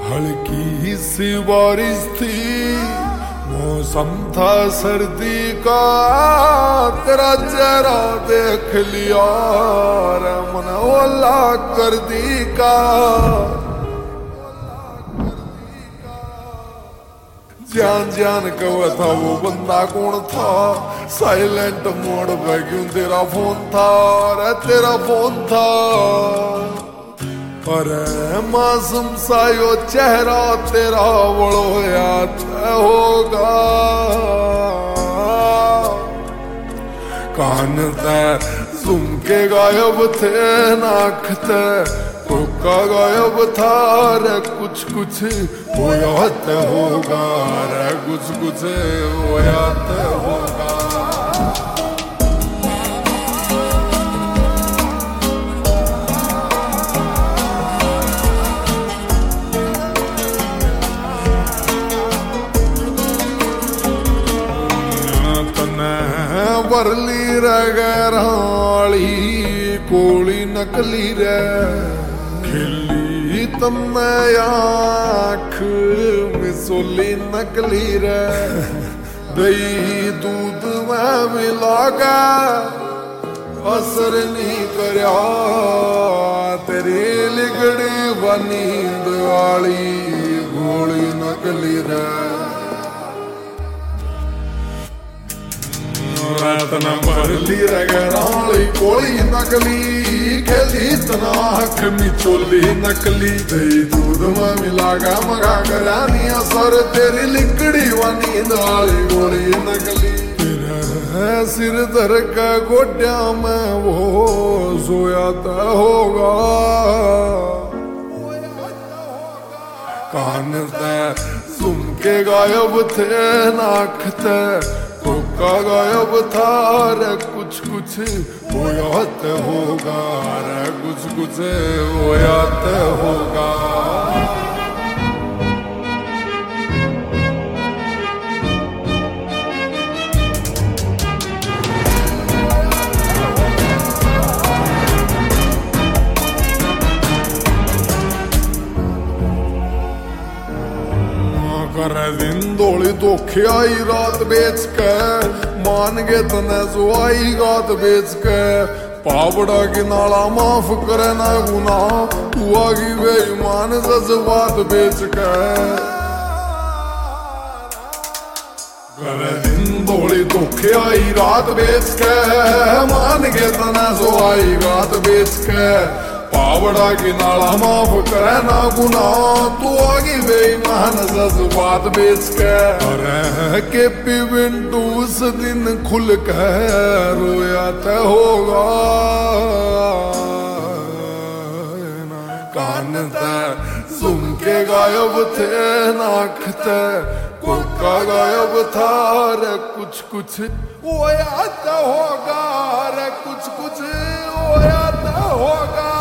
हल्की सी बारिश थी, मौसम था सर्दी का, तेरा चेहरा देख लिया रे मन ओला कर दी का। जान जान कवा था वो बंदा कौन था, साइलेंट मोड पे क्यों तेरा फोन था रे तेरा फोन था। अरे मासूम सा यो चेहरा तेरा बड़ो याद होगा। कान ते सुन के गायब थे, नाक ते कोका गायब था रे, कुछ कुछ वो याद होगा रे, कुछ कुछ वो याद होगा। बरली रगराली कोली नकली रे, खिली तन्ने आँख मिसोली नकली रे। दही दूध में मिलागा असर नहीं करया, तेरी लिगड़ी बनी दिवाली गोली नकली रे। तना बरली रगराली कोली नकली, खेली तना आँख मिचोली नकली। दही दूध में मिलागा मगा करानी असर, तेरी लिकड़ी वानी दाली गोली नकली। तेरा सिर धर का गोड्या में वो सोया होगा। कान ते सुन के गायब थे, नाक ते कोका गायब था रे, कुछ कुछ वो याद होगा रे, कुछ कुछ वो याद होगा। करे दिन दौड़ी धोखे आई रात बेच के, मान गए तने जो आई गात बेच के। पावड़ा की नाला माफ करे ना गुना, तू आगी बेईमान जज्बात बेच के। करे दिन दौड़ी धोखे आई रात बेच के, मान गए तने जो आई गात बेच के। पावड़ा की नाला माफ करे ना गुना, तू आगे बेईमान जज्बात बेच के। अरे के पिंटू उस दिन खुल कर रोया ते होगा। कान ते सुन के गायब थे, नाक ते कोका गायब था रे, कुछ कुछ वो याद होगा रे, कुछ कुछ वो याद होगा।